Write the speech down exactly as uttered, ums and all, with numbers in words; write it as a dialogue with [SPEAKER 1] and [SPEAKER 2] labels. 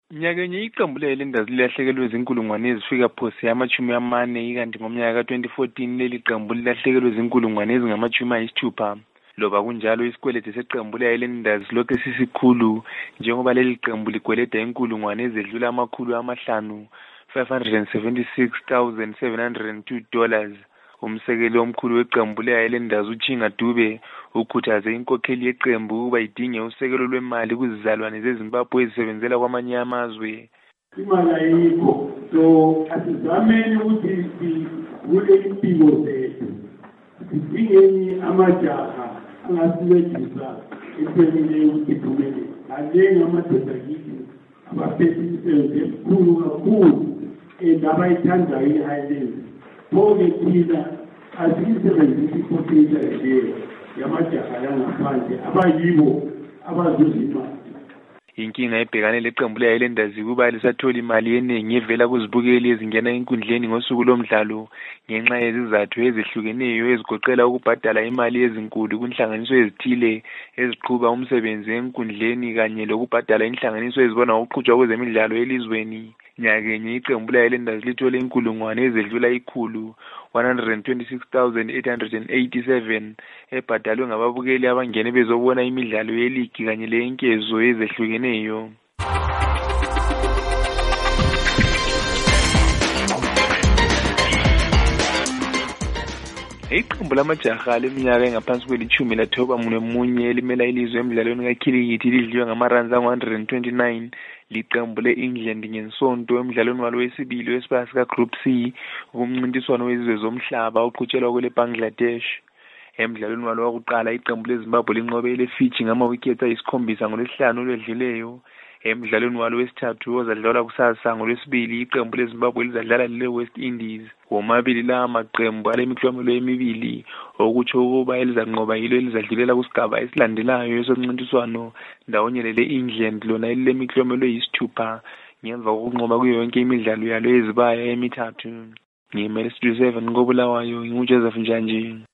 [SPEAKER 1] Nyakenye iqembu lelendazi lilahlekelwe izinkulungwane ezifika phose amachumi amane ikanti ngomnyaka ka twenty fourteen leli qembu lilahlekelwe izinkulungwane ezingamachumi ayisithupha. Loba kunjalo isikwelede seqembu lelendazi lokho sisikhulu njengoba leli qembu ligweleda inkulungwane ezedlula amakhulu amahlanu five hundred seventy-six thousand seven hundred two dollars. Umsekeli omkhulu weqembu lelendazi uChinga Dube ukhuthaze inkokheli yeqembu ukuba idinge usekelo lwemali kuzizalwane zeZimbabwe ezisebenzela kwamanye amazwe.
[SPEAKER 2] Imali ayikho, so asizameni ukuthi sivule impilo zethu, sidingeni amajaha angasincedisa empeleni yokuthi siphumelele. Alenge amadoda kithi abaphethe imisebenzi emikhulu kakhulu abayithandayo i-Highlands. Bonke thina asiyisebenzisi ikhompyutha leyo yamajaha yangaphandle abayibo abazuzima.
[SPEAKER 1] Inkinga ebhekane leqembu lelendazi kuba lisathola imali yeningi evela kuzibukeli ezingena enkundleni ngosuku lomdlalo ngenxa yezizathu ezihlukeneyo ezigoqela ukubhadala imali ezinkulu kunhlanganiso ezithile eziqhuba umsebenzi enkundleni kanye lokubhadala inhlanganiso ezibona ukuqhutshwa kwezemidlalo elizweni. Nyakenye iqembu lelendazi lithola inkulungwane ezedlula ikhulu one hundred twenty-six thousand eight hundred eighty-seven ebhadalwe ngababukeli abangene bezobona imidlalo yeligi kanye lenkezo ezehlukeneyo. Iqembu lamajaha leminyaka engaphansi kwelithumi lathoba munye munye elimela ilizwe emidlalweni kakhilikithi lidliwe ngamaranzi angu one hundred twenty-nine liqembu le-England ngensonto emidlalweni walo wesibili wesibasi ka-Group C kumncintiswano wezizwe zomhlaba oqhutshelwa kwele Bangladesh. Emidlalweni walo wokuqala iqembu leZimbabwe linqobe ile-Fiji ngama-wickets ayisikhombisa ngolwesihlanu olwedluleyo. Emidlalweni walo wesithathu ozadlalwa kusasa ngolwesibili iqembu leZimbabwe lizadlala le-West Indies. Womabili la maqembu alemiklomelo emibili okutsho ukuba elizanqoba yilo elizadlulela kusigaba esilandelayo esomncintiswano ndawonye lele-England lona elilemiklomelo eyisithupha ngemva kokunqoba kuyo yonke imidlalo yalo ezibaya emithathu. Ngimele Studio seven koBulawayo, nginguJoseph Njanji.